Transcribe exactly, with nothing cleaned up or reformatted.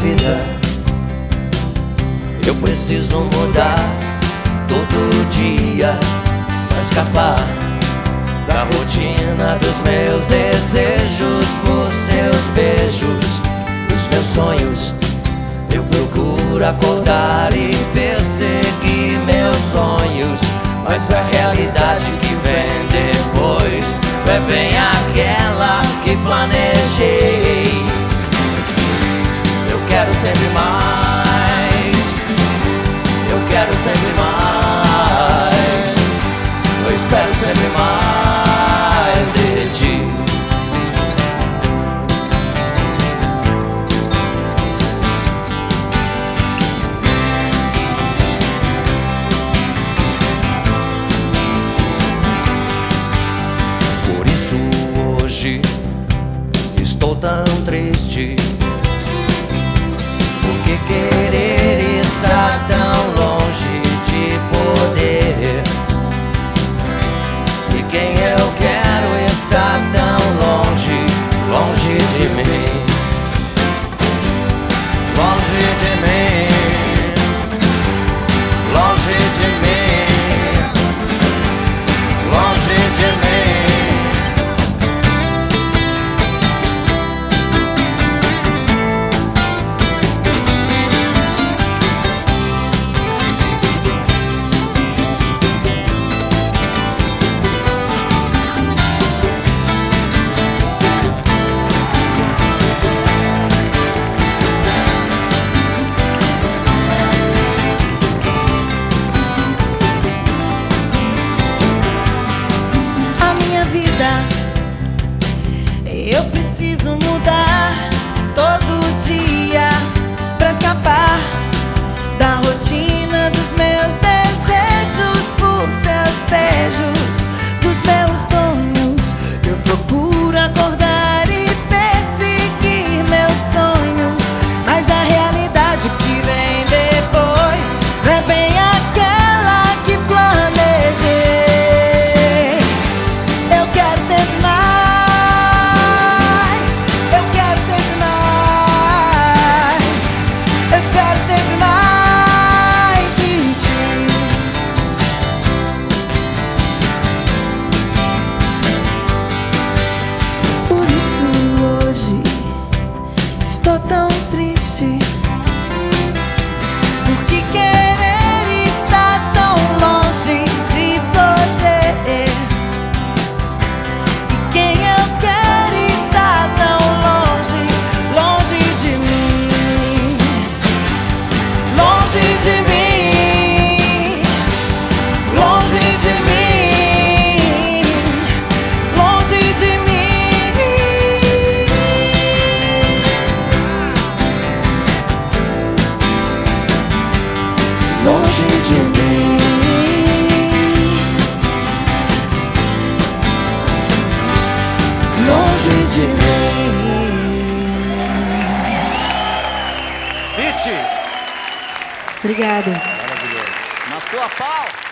vida, eu preciso mudar todo dia pra escapar da rotina dos meus desejos por seus beijos, dos meus sonhos. Eu procuro acordar e perseguir meus sonhos, mas a realidade que vem depois é bem aquela que planejei. Eu quero sempre mais, eu quero sempre mais, eu espero sempre mais de ti. Por isso hoje estou tão triste, porque querer está tão longe de poder, e quem eu quero está tão longe, longe de mim, longe de mim, longe de mim, longe de mim. Eu preciso mudar todo dia pra escapar da rotina dos meus desejos por seus beijos, dos meus sonhos. Eu procuro acordar e perseguir meus sonhos, mas a realidade que vem depois não é bem aquela que planejei. Eu quero sempre mais, tão triste, porque querer está tão longe de poder, e quem eu quero está tão longe, longe de mim, longe de mim, longe de mim, longe de mim. Longe de mim, longe de mim. Pitty! Obrigada. Maravilhoso. Na tua pau!